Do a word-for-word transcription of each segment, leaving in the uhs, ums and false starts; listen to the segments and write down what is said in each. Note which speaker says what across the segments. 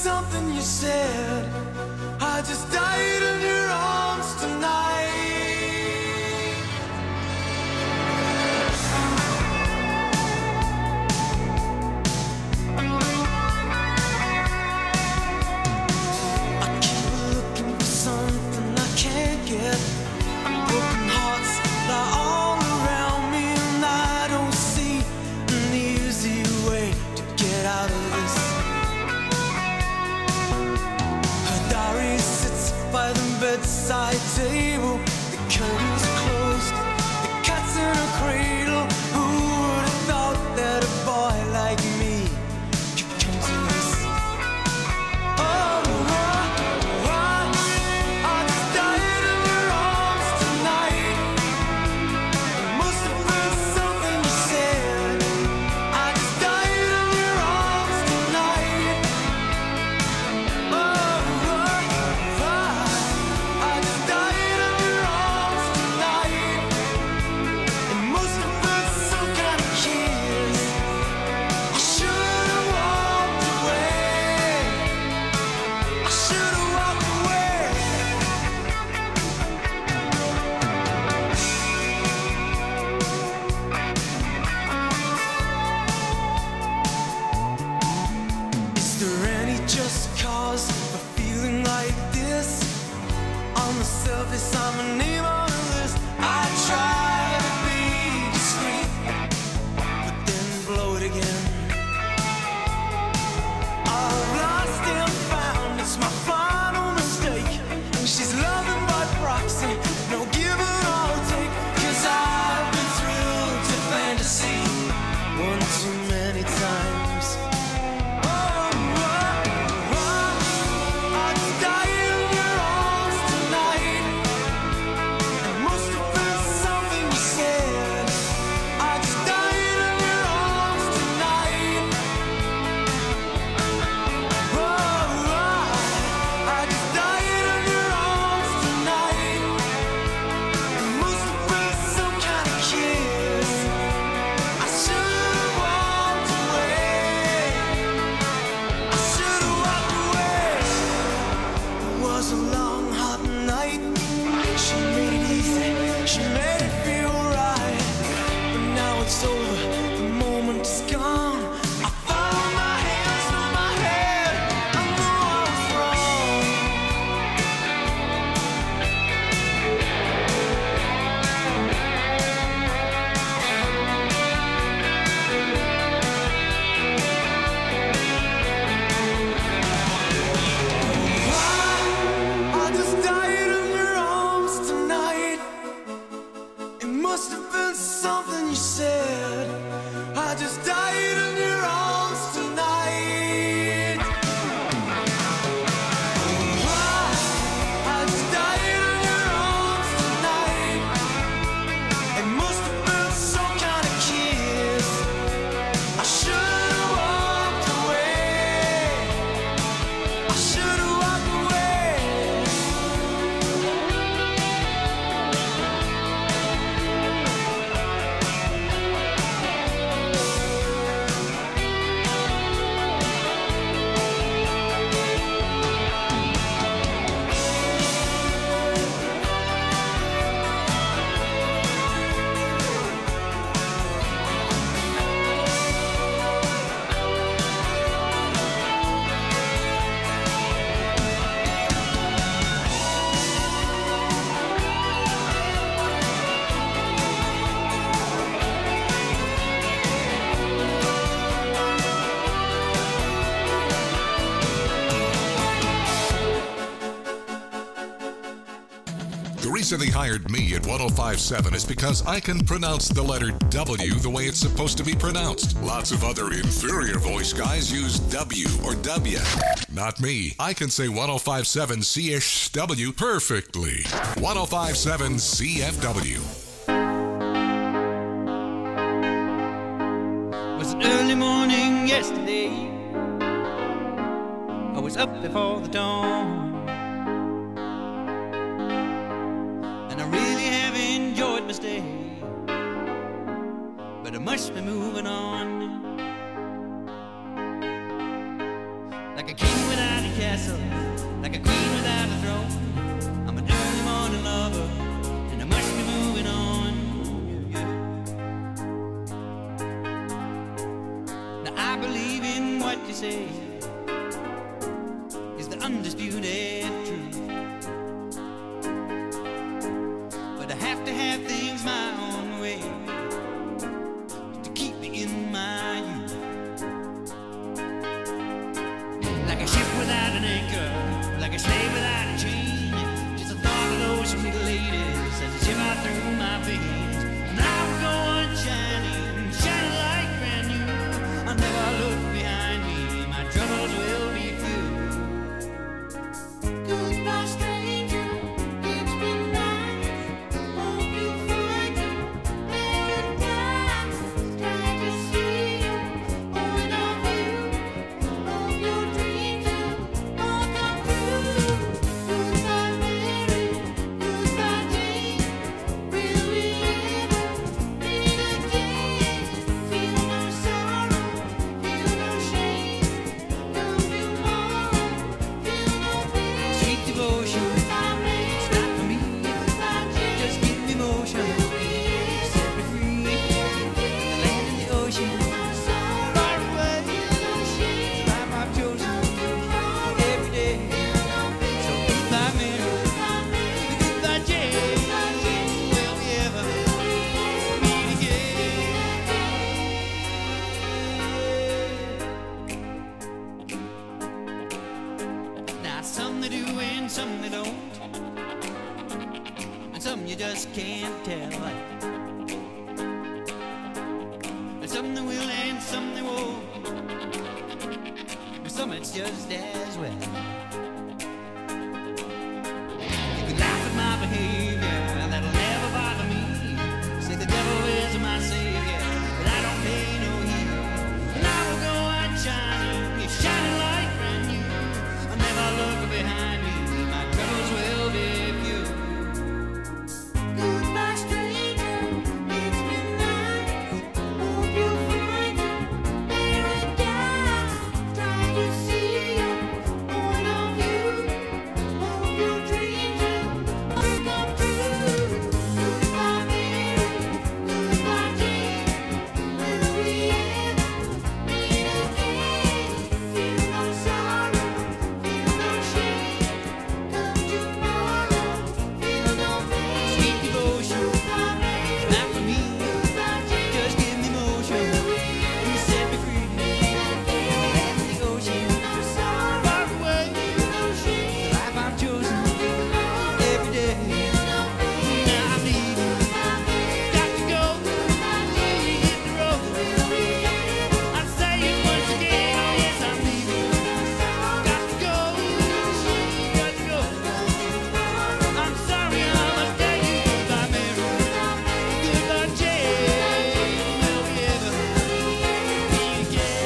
Speaker 1: something you said. I just died in your arms tonight. I keep looking for something I can't get. Broken hearts lie all around me, and I don't see an easy way to get out of this. Her diary sits by the bedside table. The curtains are closed, the cat's in a cradle. Who would have thought that a boy like me could come to this? Oh, I, I, I just died in your arms tonight. It must have been something you said. I just died in your arms tonight. Oh, I, I just died in your arms tonight. It must have been some kind of kiss. I should have walked away. I should have walked away. Is there any just cause for feeling like this? On the surface, I'm a name on a list. I try to be discreet, but then blow it again. I've lost and found, it's my final mistake. She's loving by proxy, no give or take. Cause I've been thrilled to fantasy one too many times. Oh, I, I, I just died in your arms tonight. It must have been something you said. I just died in your arms tonight. Oh, I, I just died in your arms tonight. It must have been some kind of kiss. I should have walked away. I should have walked away. It was a long, hot night. She made it easy. She made it feel right. But now it's over. The moment is gone. I found my hands on my head. I know I was wrong. I, I just died in your arms tonight. It must have been something you said. I just died in your arms tonight. I, I just died in your arms tonight. It must have been some kind of kiss. I should have walked away. I should have walked away.
Speaker 2: The reason they hired me at one oh five point seven is because I can pronounce the letter W the way it's supposed to be pronounced. Lots of other inferior voice guys use W or W. Not me. I can say one oh five point seven C H W perfectly. one oh five point seven C F W.
Speaker 3: It was an early morning yesterday. I was up before the dawn, and I really have enjoyed my stay, but I must be moving on. Like a king without castle, like a queen without a throne. I'm an early morning lover, and I must be moving on. Yeah, yeah. Now I believe in what you say is the undisputed truth, but I have to have things my own way to keep me in my youth. Like a ship without an anchor, like a slave without a chain. Just the thought of those sweet ladies as they shiver through my veins. And I will go on shining, shining like brand new. I'll never look behind me, my troubles will be few.
Speaker 4: Goodbye, stranger, it's been nice. Hope you find your paradise. Try to see you, point of view. Hope your dreams will all come true. Goodbye, Mary, goodbye, Jane. Will we ever meet again? Feel no sorrow, feel no shame. Come tomorrow, feel no pain.
Speaker 3: Sweet devotion,
Speaker 4: Goodbye, Mary,
Speaker 3: it's not for me.
Speaker 4: goodbye, Jane.
Speaker 3: Just give me motion, set me free. The land and the ocean, far away. Life I've chosen every day. So goodbye, Mary, goodbye, Jane. Will we ever meet again? Now some they do and some they don't, and some you just can't tell. And some they will and some they won't, but some it's just as well. You can laugh at my behavior, that'll never bother me. Say the devil is my savior, but I don't pay no heed. And I will go on shining, it's shining like brand new. I'll never look behind me, my troubles will be few.
Speaker 4: Goodbye, stranger, it's been nice. Hope you find your paradise. Try to see your point of view. Hope your dreams will all come true. Goodbye, Mary, goodbye, Jane. Will we ever meet again? Feel no sorrow, feel no shame. Come tomorrow, feel no pain.
Speaker 3: Sweet devotion,
Speaker 4: Goodbye, Mary,
Speaker 3: not for me.
Speaker 4: goodbye, Jane.
Speaker 3: Just give me motion, you set me free. The land and the ocean, far away. The life I've chosen every day. Now I'm leaving, got to go. Hit the road. I say it once again, yes I'm leaving. Got to go, got to go. I'm sorry I must tell you goodbye, Mary. Goodbye, Jane. Will we ever meet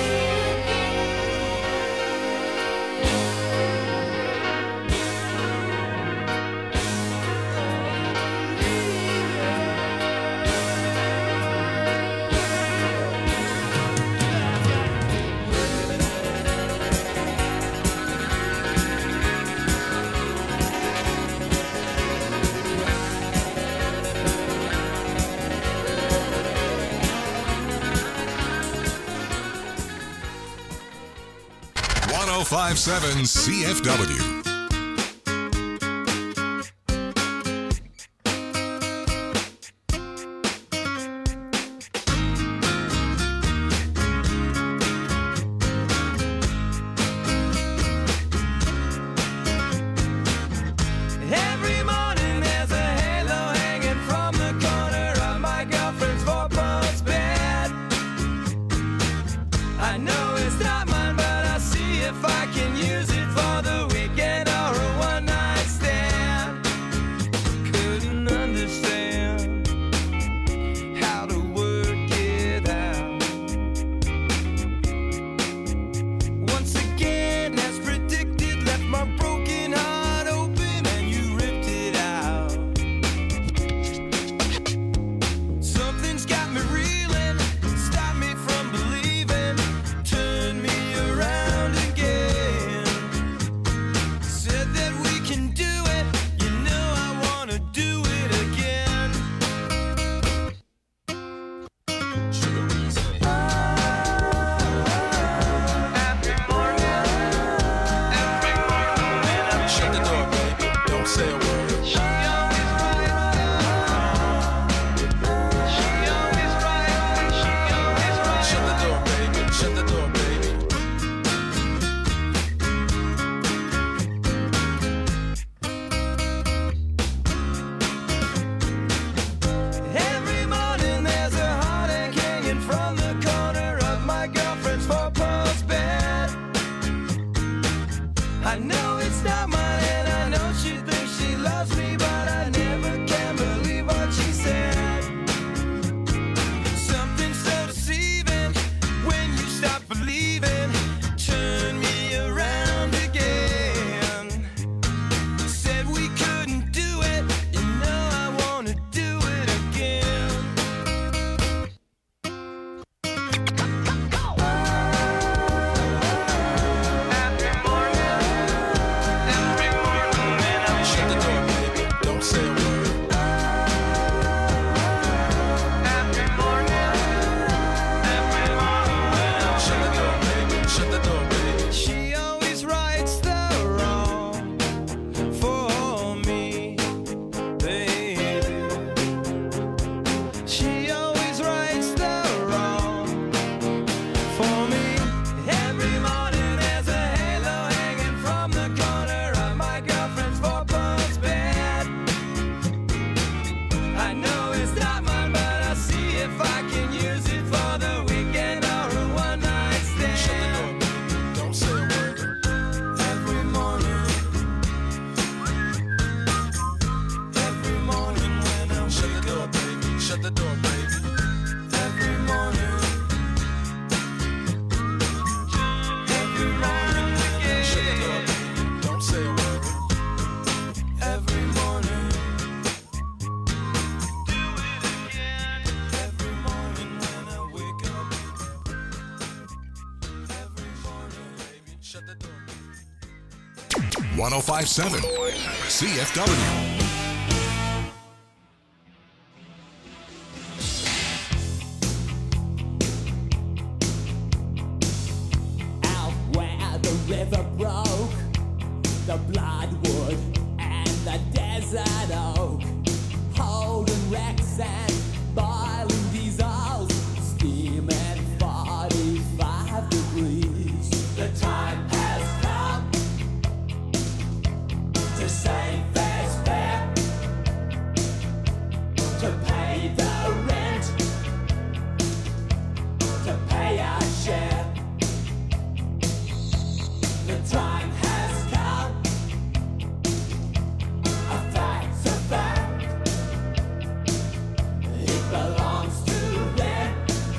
Speaker 2: one oh five point seven C F W.
Speaker 1: Every morning there's a halo hanging from the corner of my girlfriend's four-post bed. I know it's not mine, but I'll see if I can use it for the weekend. shut the door.
Speaker 2: one oh five point seven C F W.
Speaker 5: Out where the river broke, the bloodwood and the desert oak, holding wrecks and boiling diesels, steaming forty-five degrees. The time has come to save fair's fair, to pay the rent, to pay our share. The time has come, a fact's a fact, it belongs to them,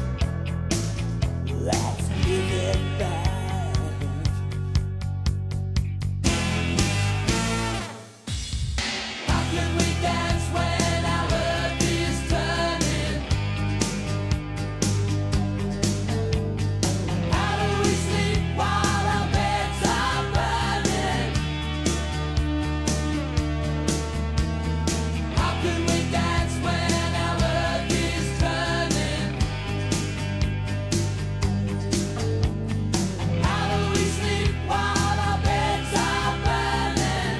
Speaker 5: let's give it back. How can we dance when our earth is turning? How do we sleep while our beds are burning? How can we dance when our earth is turning? How do we sleep while our beds are burning?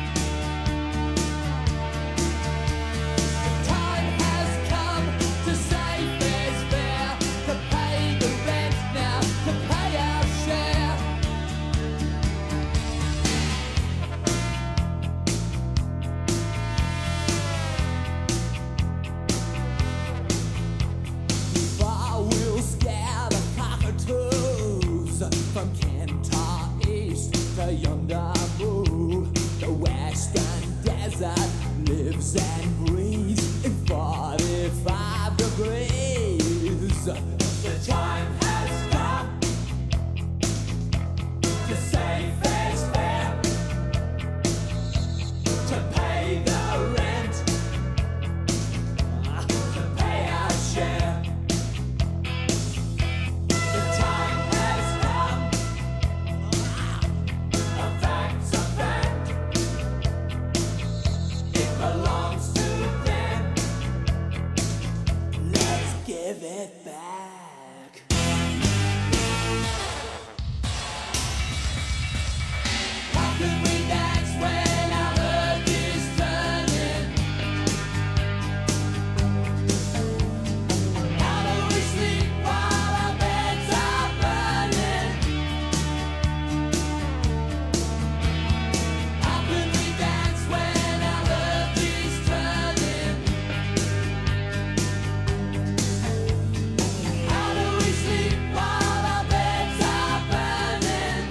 Speaker 5: The time has come to save fair's fair, to pay the rent now, to pay our share. Far we'll scare the cockatoos from Kentar East to Yondabu. The western desert lives and breathes in forty-five degrees. The time has come to save fair's fair, to pay the rent, to pay our share. The time has come, a fact's a fact, it belongs to them, let's give it back. How can we dance when our earth is turning? How do we sleep while our beds are burning? How can we dance when our earth is turning? How do we sleep while our beds are burning?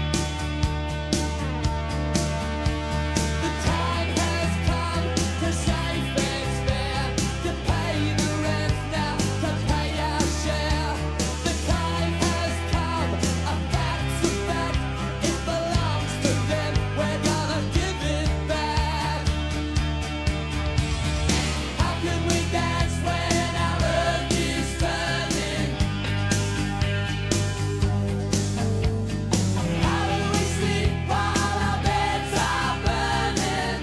Speaker 5: The time has come to save fair's fair, to pay the rent now, to pay our share. The time has come, a fact's a fact, it belongs to them, we're gonna give it back. How can we dance when our earth is turning? How do we sleep while our beds are burning?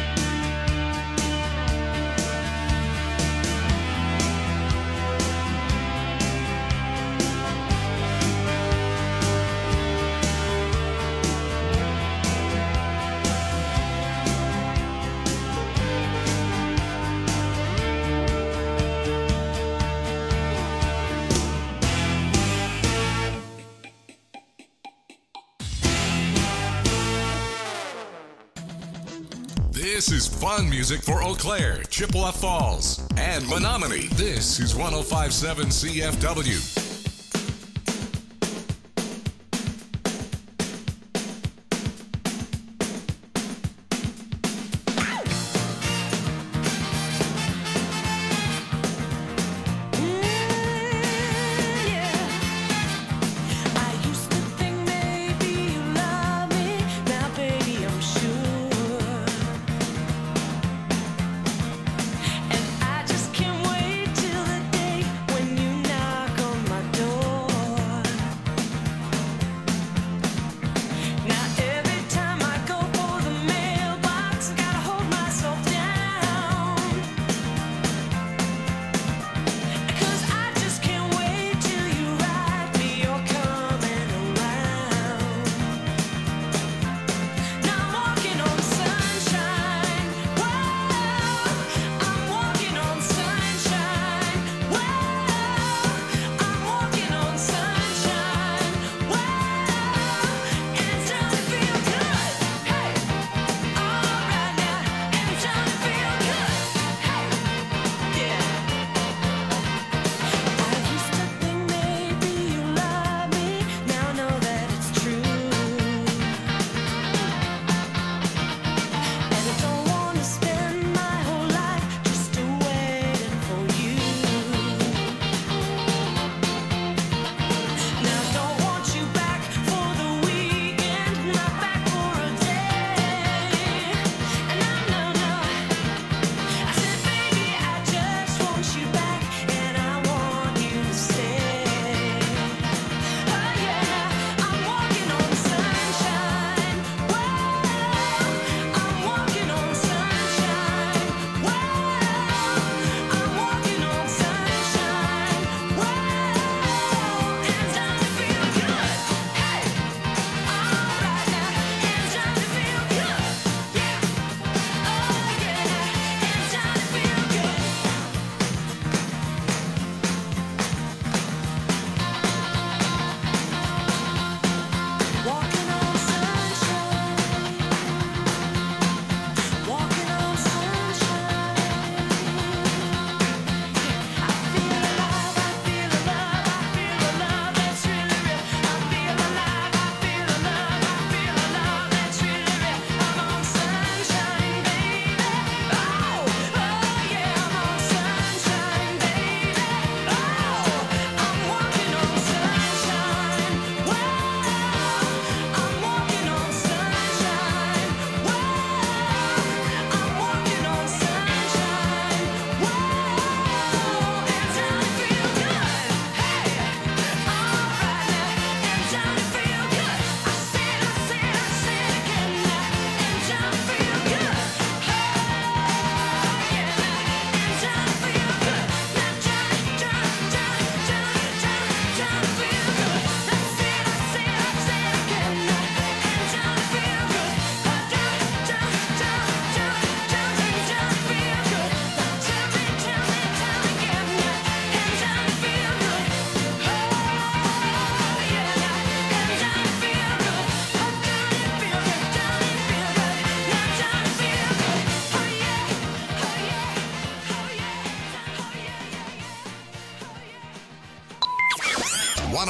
Speaker 2: This is fun music for Eau Claire, Chippewa Falls, and Menominee. This is one oh five point seven C F W.
Speaker 4: I used to think maybe you love me, now baby I'm sure. And I just can't wait till the day when you knock on my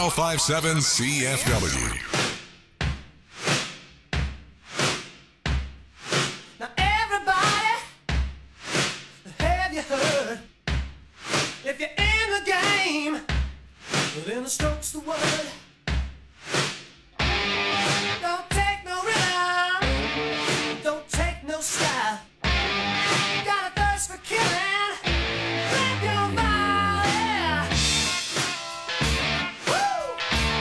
Speaker 2: oh five point seven C F W.
Speaker 1: Now everybody, have you heard? If you're in the game, then the stroke's the word. Don't take no rhythm, don't take no style. Got a thirst for killing, grab your body. Woo!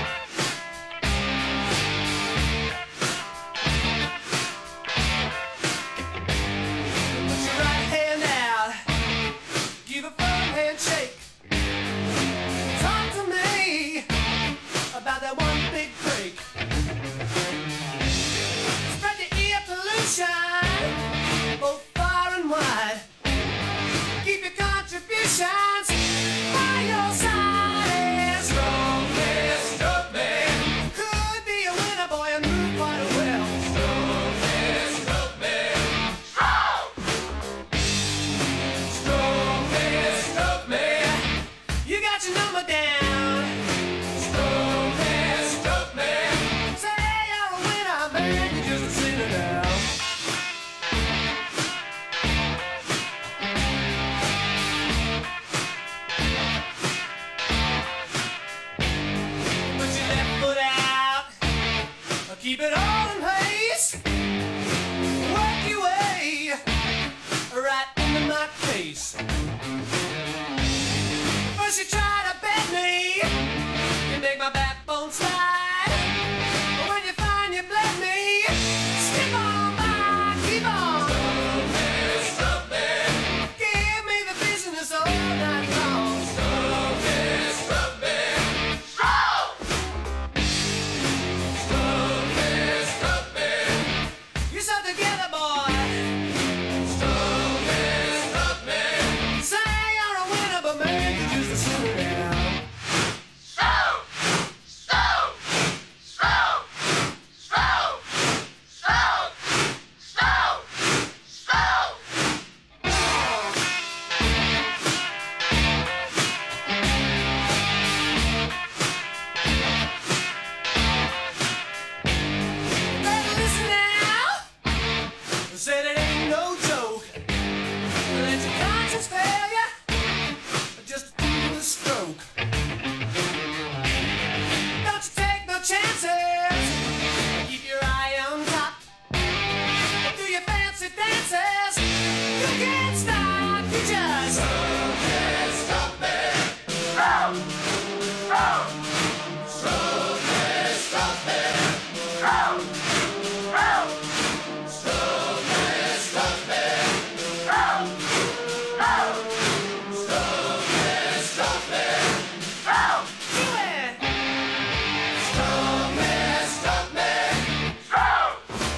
Speaker 1: Put your right hand out, give a firm handshake. Talk to me about that one big break. Spread the ear pollution both far and wide. Keep your contributions by your side. Strong man, strong man. Could be a winner, boy, and move quite well. Strong man, strong man. Strong man, strong man. You got your number down. Strong man, strong man. Say you're a winner, man, you just a sinner now. Put your left foot out. Keep it all in place. Work your way right into my face. First you try to bend me, you make my backbone slide. But when you find you bled me, stick on by, keep on. Stop me, stop me. Give me the business all night long. Stop me, stop me. Stop! Stop me, stop me. You so together, boy. Stop me, stop me. Say you're a winner, but man, you're just a sinner now. Better listen now. Said it ain't no joke. Let your conscience fail you. Just do the stroke. Don't you take no chances. Keep your eye on top. Do your fancy dances. You can't stop. You just stop me, stop me. Stop, stop, stop me, stop me. Stop, stop, stop me, stop me. Stop, stop, stop me, stop me. Stop, do it. Stop me, stop me. Stop,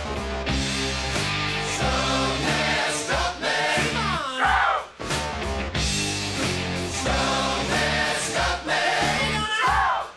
Speaker 1: stop me, stop me. Come on. Stop, stop me, stop me. Stop,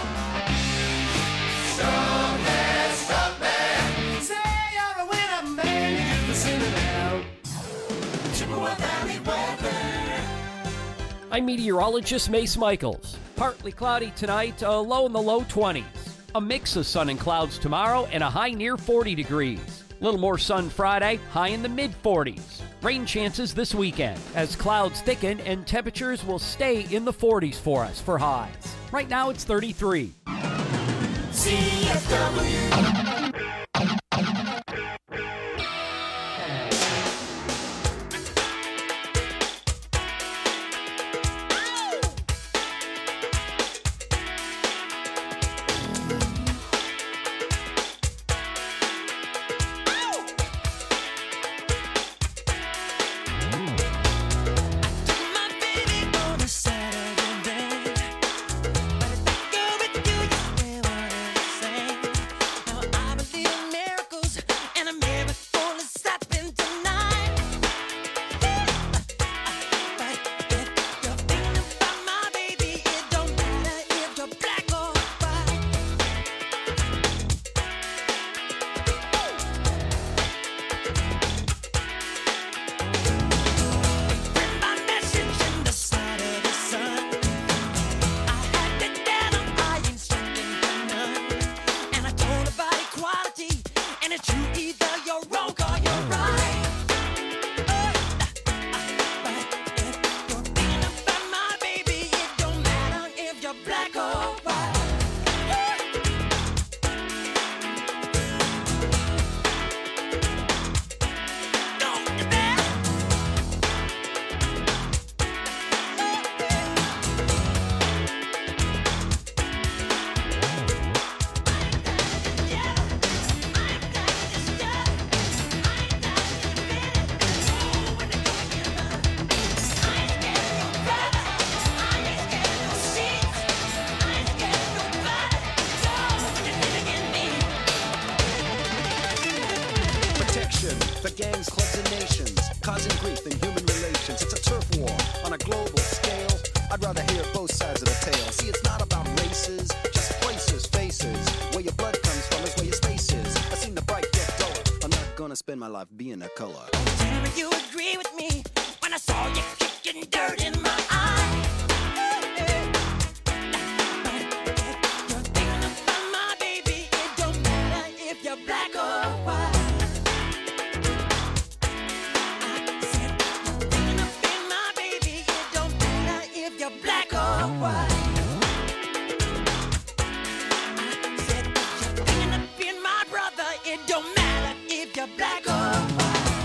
Speaker 1: stop me, stop me. Say you're a winner, man, you just a sinner now. Chippewa Valley weather.
Speaker 6: I'm meteorologist Mace Michaels. Partly cloudy tonight, a low in the low twenties. A mix of sun and clouds tomorrow and a high near forty degrees. A little more sun Friday, high in the mid forties. Rain chances this weekend as clouds thicken and temperatures will stay in the forties for us for highs. Right now it's thirty-three.
Speaker 1: C F W.
Speaker 3: My baby on a Saturday, but I think go with you, you stay what I say. Now I
Speaker 7: spend my life being a color.
Speaker 3: Tell me you agree with me when I saw you kicking dirt in my eye. You're thinking about my baby. It don't matter if you're black or white. I said you're thinking about my baby. It don't matter if you're black or white. I said you're thinking about my brother. It don't matter if you're black or white.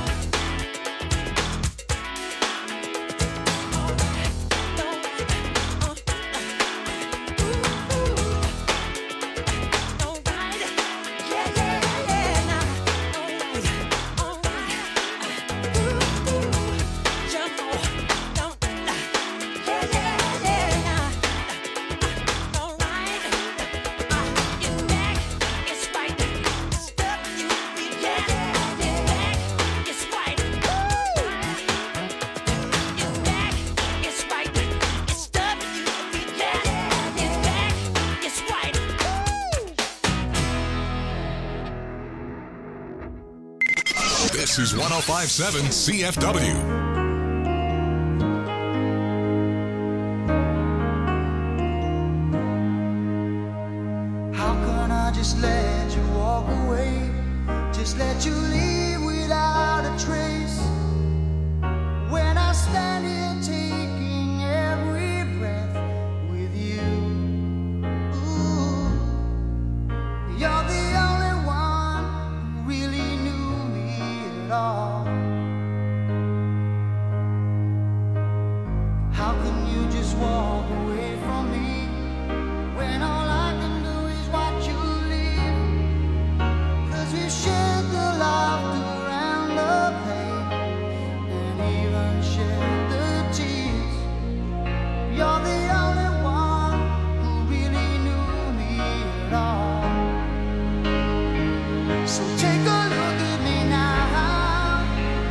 Speaker 2: This is one oh five point seven C F W.
Speaker 1: How can I just let you walk away? Just let you leave without a trace. When I stand here taking every breath with you. Ooh, you're the only one who really knew me at all. How can you just walk away from me when all I can do is watch you leave? 'Cause we shared the laughter and the pain, and even shared the tears. You're the only one who really knew me at all. So take a look at me now.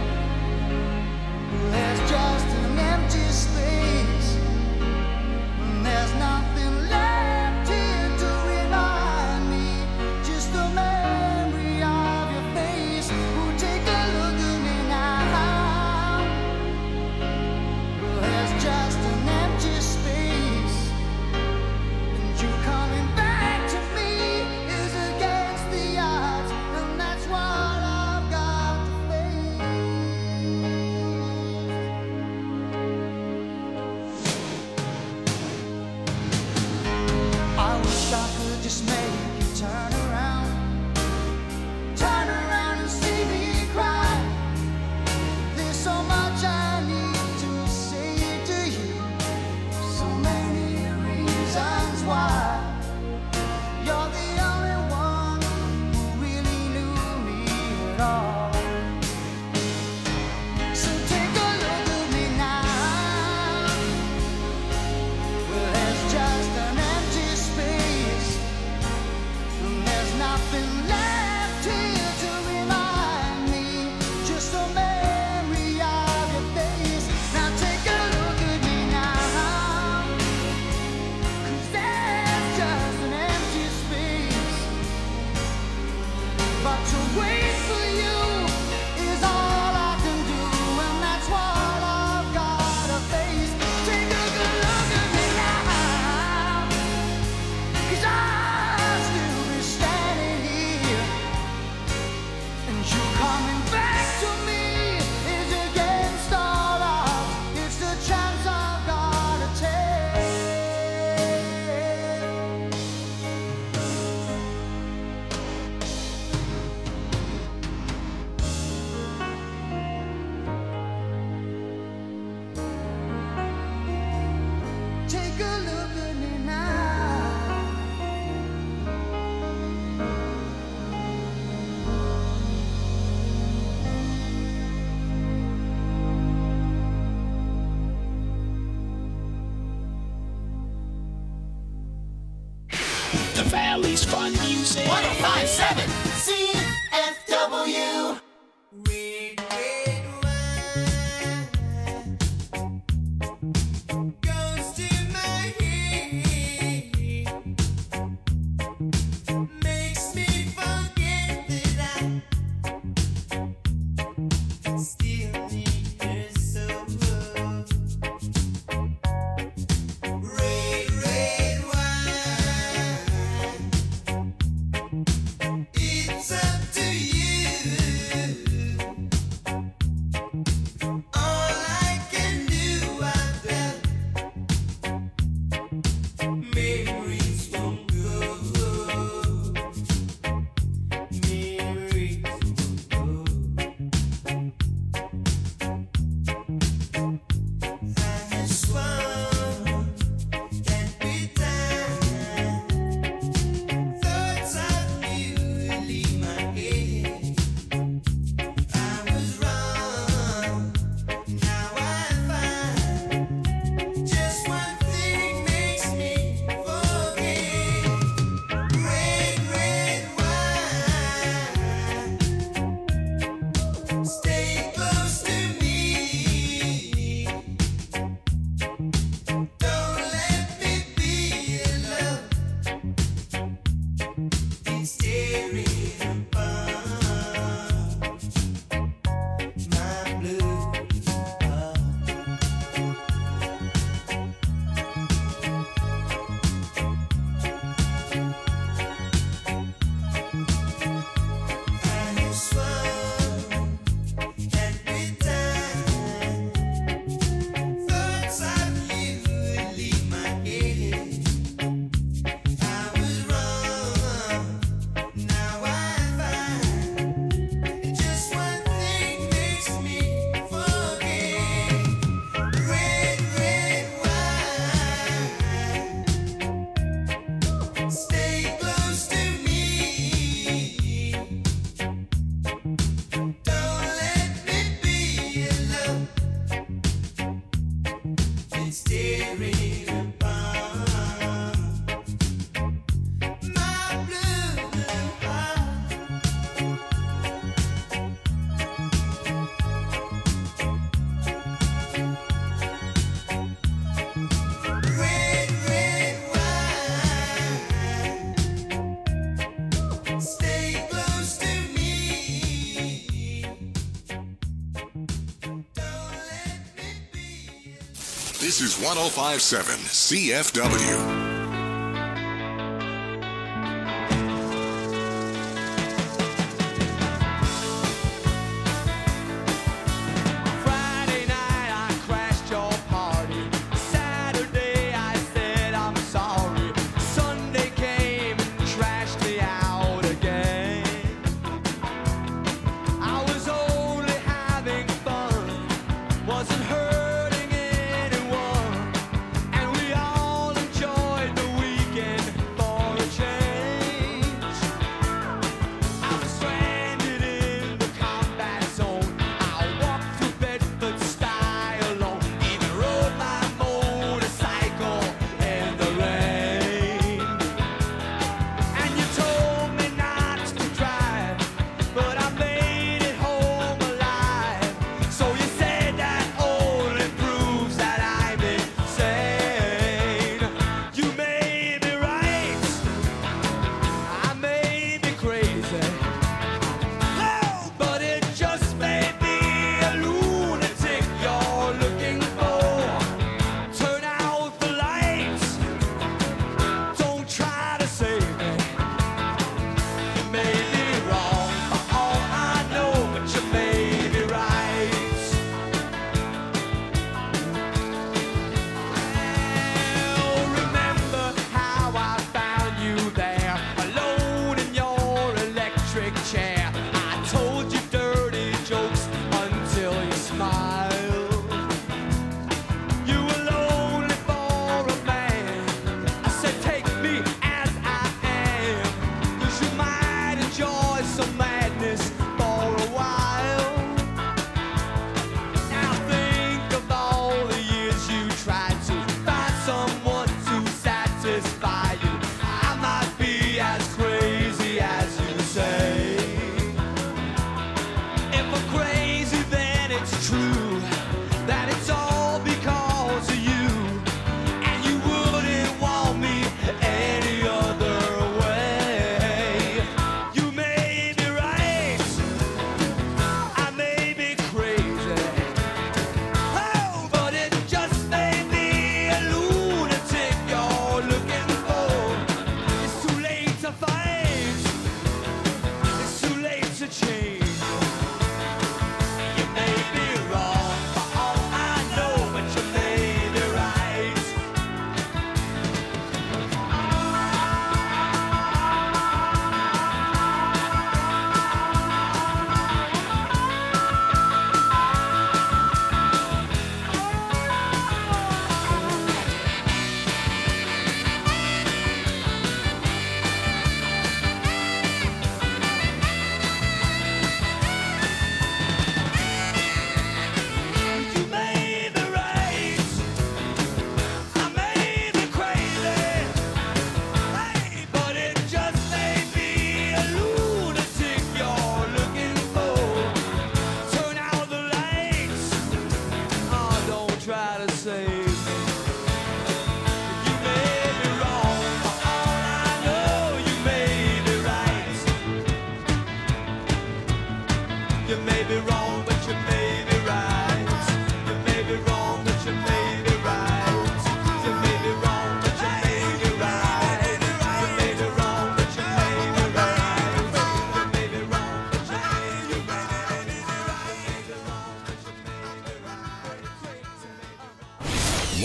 Speaker 1: There's just an empty space. There's nothing left here to remind me. Just the memory of your face. Oh, take a look at me now. There's just an empty space. And you coming back to me is against the odds. And that's what I've got to face. I wish I could just make you turn around, turn around and see me cry. There's so much I need to say to you, so many reasons why. You're the only one who really knew me at all. So take a look at me now. Well, there's just an empty space, and there's nothing left here to remind me. Just a memory of your face. Now take a look at me now. 'Cause there's just an empty space. But to wait for you is all I can do, and that's what I've gotta face. Take a good look at me now. 'Cause I'll still be standing here, and you coming back to me is against all odds. It's the chance I've gotta take. Take a look at me now.
Speaker 8: The Valley's fun music.
Speaker 1: one oh five point seven C F W.
Speaker 3: Red, red wine goes to my head, makes me forget that I
Speaker 2: This is one oh five point seven C F W.
Speaker 5: Wasn't hurting anyone, and we all enjoyed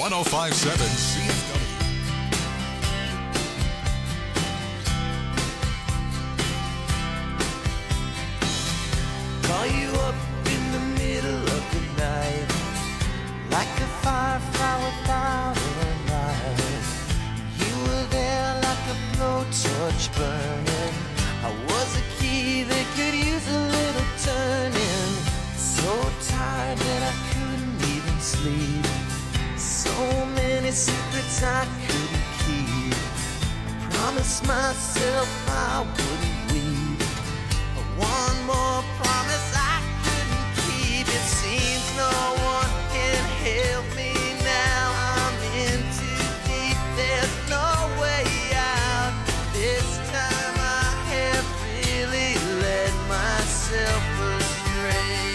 Speaker 2: one oh five point seven C F W.
Speaker 1: Call you up in the middle of the night, like a firefly without a light. You were there like a blowtorch burning. I was a key that could use a little turning. So tired that I couldn't even sleep. So many secrets I couldn't keep. I promised myself I wouldn't weep. One more promise I couldn't keep. It seems no one can help me now. I'm in too deep. There's no way out. This time I have really led myself astray.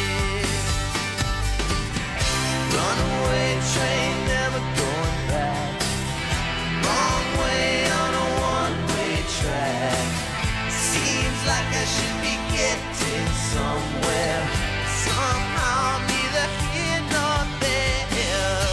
Speaker 1: Runaway train, never going back. Wrong way on a one-way track. Seems like I should be getting somewhere. Somehow neither here nor there.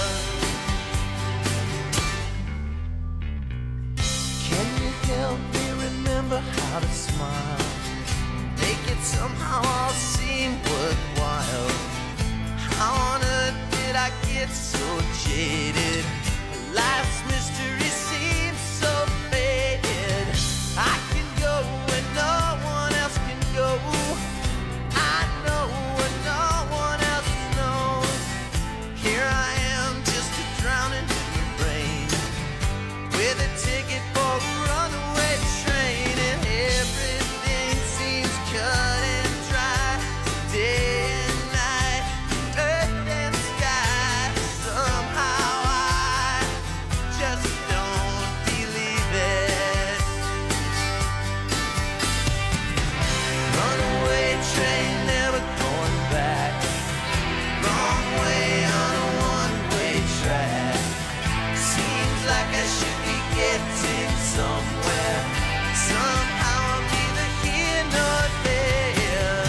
Speaker 1: Can you help me remember how to smile? Make it somehow all seem worthwhile. How on earth did I get so jaded? Life's mystery seems so faded. I can go where no one else can go. I know what no one else knows. Here I am, just a drowning in your brain, with a ticket for a runaway train, and everything seems cut and dry. Day and night, earth and sky. Somehow I just don't believe it. Runaway train, never going back. Wrong way on a one-way track. Seems like I should be getting somewhere. Somehow I'm neither here nor there.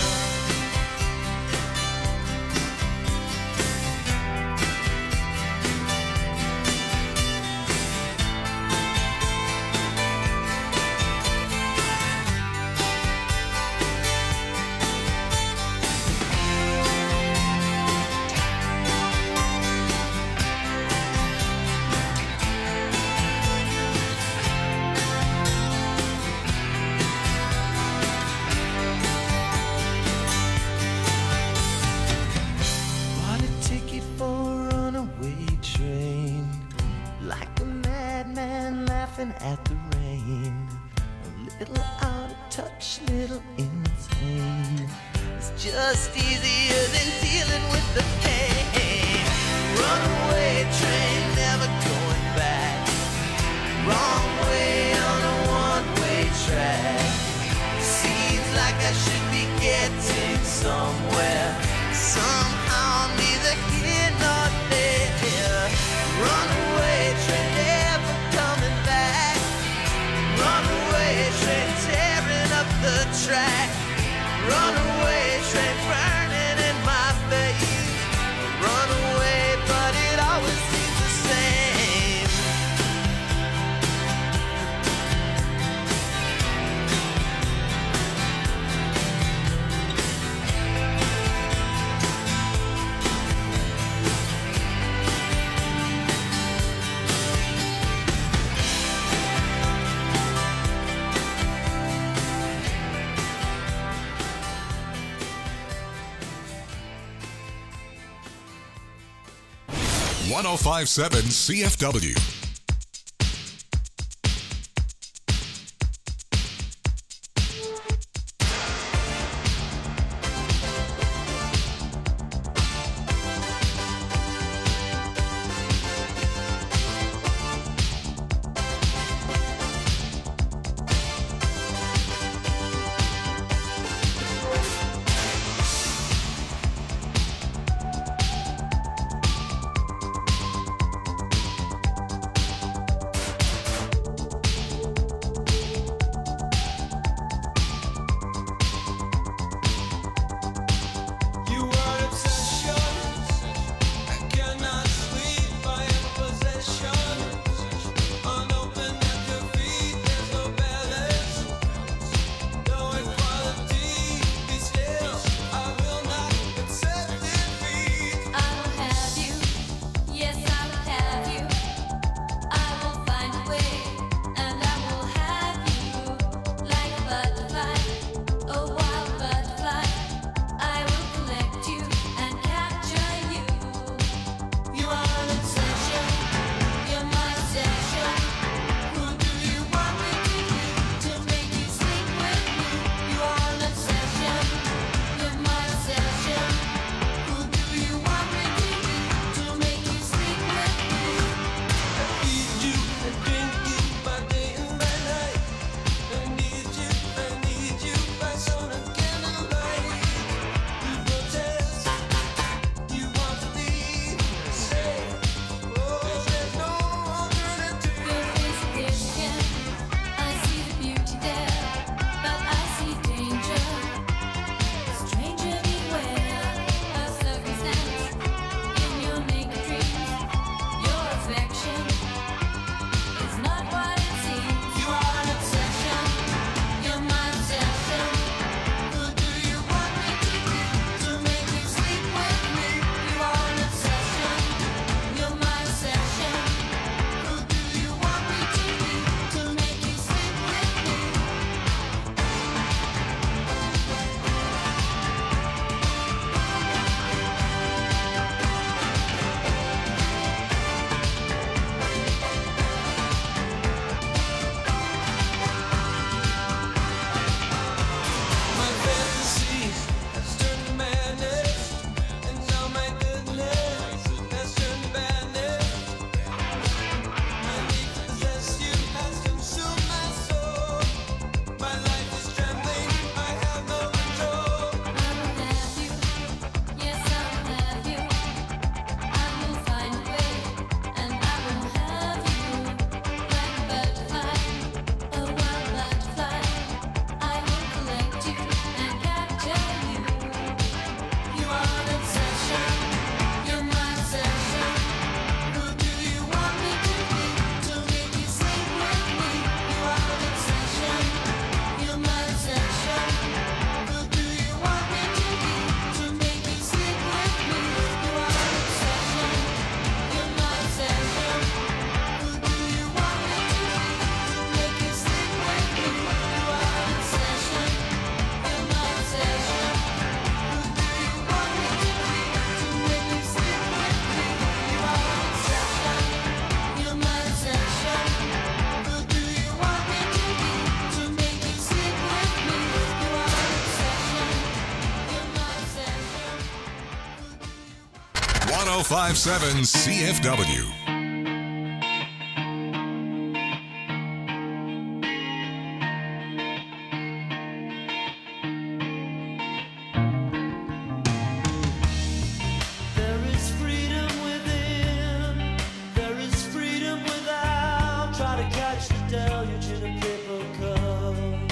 Speaker 1: Bought a ticket for a runaway train, like a madman laughing at the rain. A little out of touch, little insane. It's just easier than dealing with the pain. Runaway train, never going back. Wrong way on a one-way track. Seems like I should be getting somewhere. Somehow neither here nor there. Runaway train, never coming back. Runaway train, tearing up the track. Runaway train, burning in my face. Runaway, but it always seems the same.
Speaker 2: one oh five point seven C F W. oh five point seven C F W.
Speaker 1: There is freedom within, there is freedom without. Try to catch the deluge in a paper cup.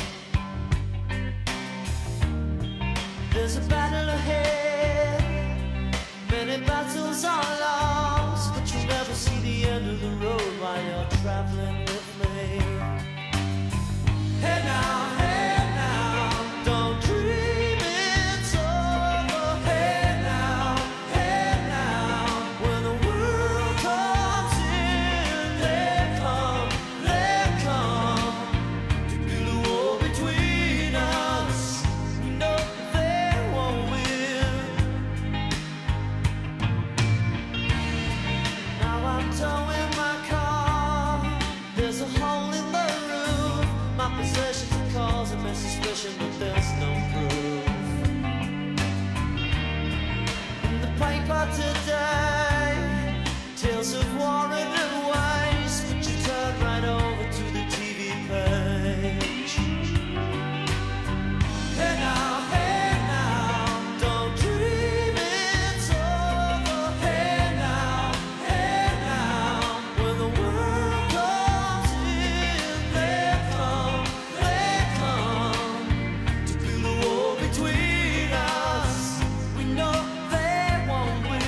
Speaker 1: There's a battle ahead, many battles are lost, but you'll never see the end of the road while you're traveling with me. Hey now, hey now, don't dream it's over. Hey now, hey now, when the world comes in, they come, they come to build a wall between us. We know they won't win. Now I'm towing my car. There's a hole in the roof. My possessions are causing me suspicion, but there's no proof. In the paper today, tales of war and waste, but you turn right over to the T V page. Hey now, hey now, don't dream it's over. Hey now, hey now, when the world comes in, they come, they come to build a wall between us. We know they won't win.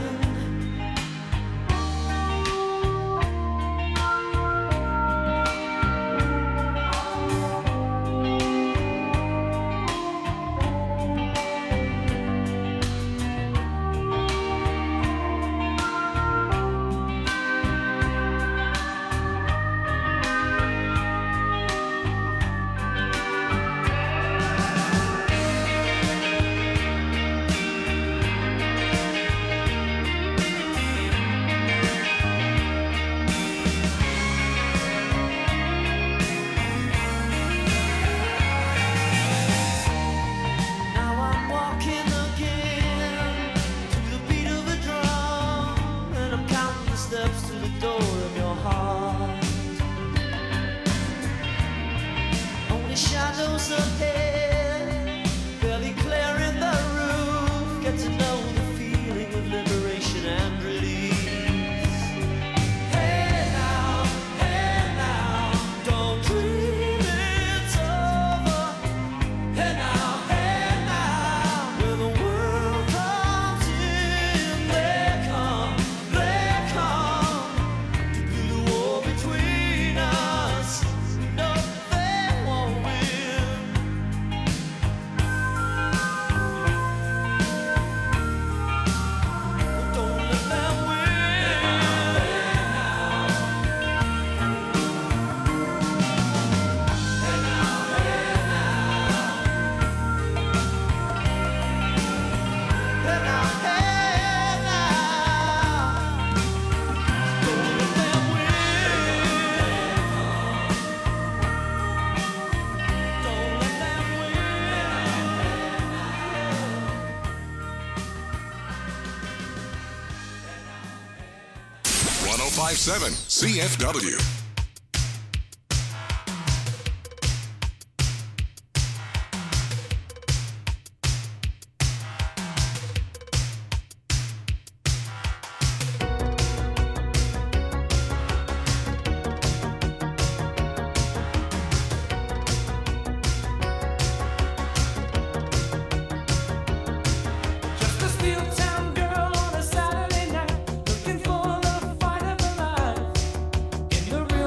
Speaker 1: Now I'm walking again to the beat of a drum, and I'm counting the steps to the door of your heart. Only shadows ahead, barely clearing the roof. Get to know the feeling of liberation and release. Hey now, hey now, don't dream it's over. Hey now, hey now, when the world comes in, they come, they come to build a wall between us. No, they won't win. Don't let them win. Hey now, hey now, don't let them win. Don't let them
Speaker 2: one oh five point seven C F W.
Speaker 1: Just a steel town girl on a Saturday night, looking for the fight of her life. In the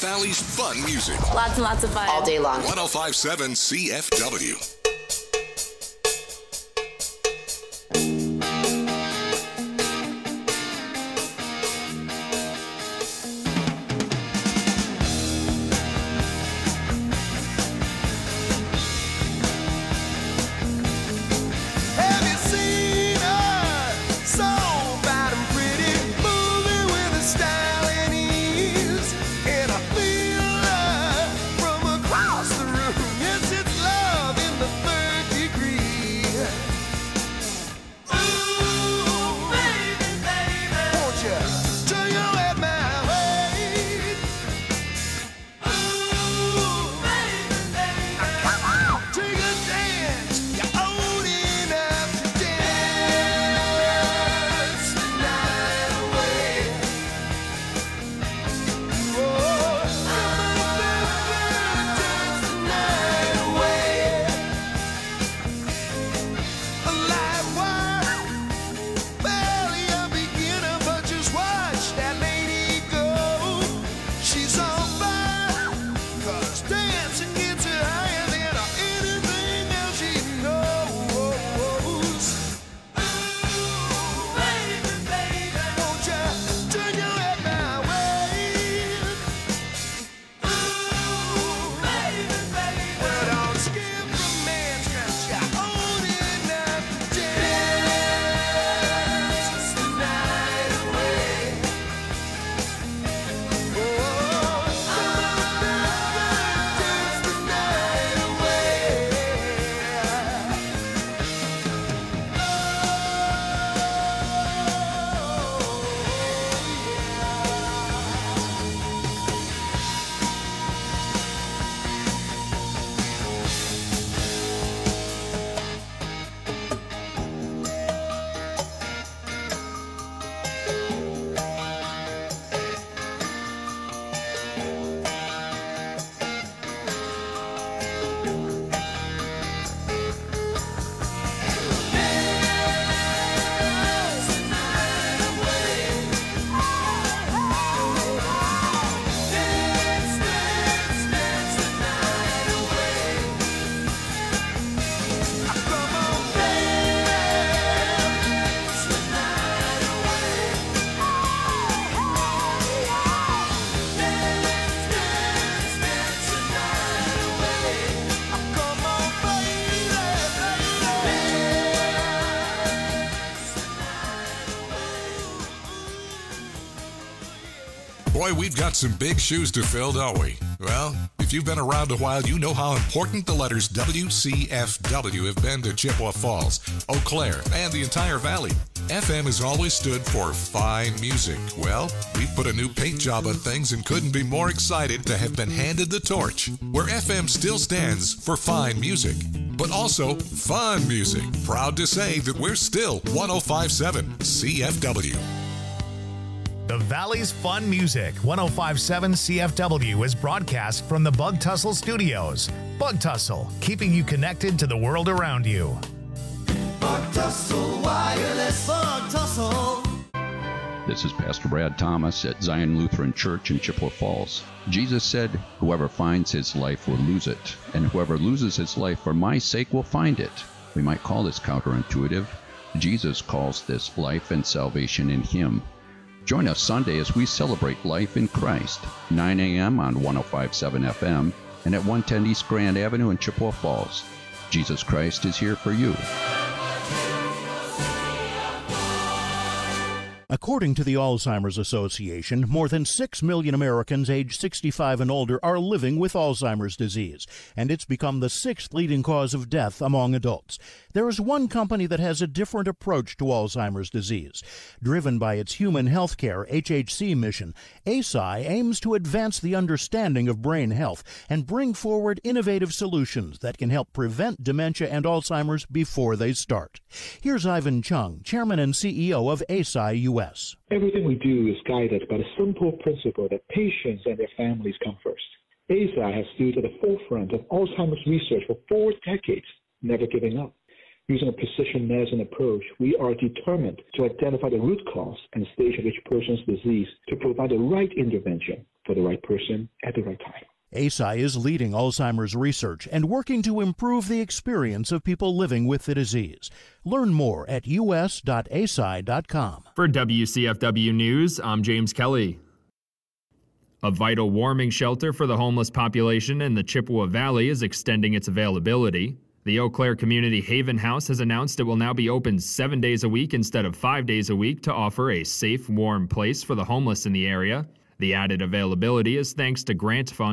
Speaker 2: Valley's fun music.
Speaker 7: Lots and lots of fun. All day long.
Speaker 2: one oh five point seven C F W.
Speaker 1: Have you seen her? So bad and pretty, moving with a style and ease. And I feel her from across the room. Yes, it's love in the third degree. Ooh, baby, baby, won't you turn your head my way? Ooh, baby, baby, come on, take a dance. You're old enough to dance the night away. Oh, come on, baby, dance the night away. A light wire, barely a beginner, but just watch that lady go. She's on fire, 'cause dancing gets her higher than anything else she knows. Ooh, baby, baby, won't you turn your head my way? Ooh, baby, baby, well, don't skip romance, 'cause you're old enough to dance the night away. Oh, come on, baby, dance the night away. Dance, dance, dance the night away. Come on, dance the night away. Dance, dance, dance the night away. Come on, baby,
Speaker 2: Boy, we've got some big shoes to fill, don't we? Well, if you've been around a while, you know how important the letters W C F W have been to Chippewa Falls, Eau Claire, and the entire valley. F M has always stood for fine music. Well, we put a new paint job on things and couldn't be more excited to have been handed the torch, where F M still stands for fine music, but also fun music. Proud to say that we're still one oh five point seven C F W.
Speaker 9: The Valley's Fun Music, one oh five point seven C F W, is broadcast from the Bug Tussle Studios. Bug Tussle, keeping you connected to the world around you.
Speaker 1: Bug Tussle Wireless. Bug Tussle.
Speaker 10: This is Pastor Brad Thomas at Zion Lutheran Church in Chippewa Falls. Jesus said, "Whoever finds his life will lose it, and whoever loses his life for my sake will find it." We might call this counterintuitive. Jesus calls this life and salvation in him. Join us Sunday as we celebrate life in Christ, nine a.m. on one oh five point seven F M and at one ten East Grand Avenue in Chippewa Falls. Jesus Christ is here for you.
Speaker 11: According to the Alzheimer's Association, more than six million Americans aged sixty-five and older are living with Alzheimer's disease, and it's become the sixth leading cause of death among adults. There is one company that has a different approach to Alzheimer's disease. Driven by its human healthcare H H C mission, A S I aims to advance the understanding of brain health and bring forward innovative solutions that can help prevent dementia and Alzheimer's before they start. Here's Ivan Chung, Chairman and C E O of A S I U S.
Speaker 12: Everything we do is guided by the simple principle that patients and their families come first. A S I has stood at the forefront of Alzheimer's research for four decades, never giving up. Using a precision medicine approach, we are determined to identify the root cause and stage of each person's disease to provide the right intervention. for the right person at the right time.
Speaker 11: A S I is leading Alzheimer's research and working to improve the experience of people living with the disease. Learn more at u s dot a s i dot com.
Speaker 7: For W C F W News, I'm James Kelly. A vital warming shelter for the homeless population in the Chippewa Valley is extending its availability. The Eau Claire Community Haven House has announced it will now be open seven days a week instead of five days a week to offer a safe, warm place for the homeless in the area. The added availability is thanks to grant funds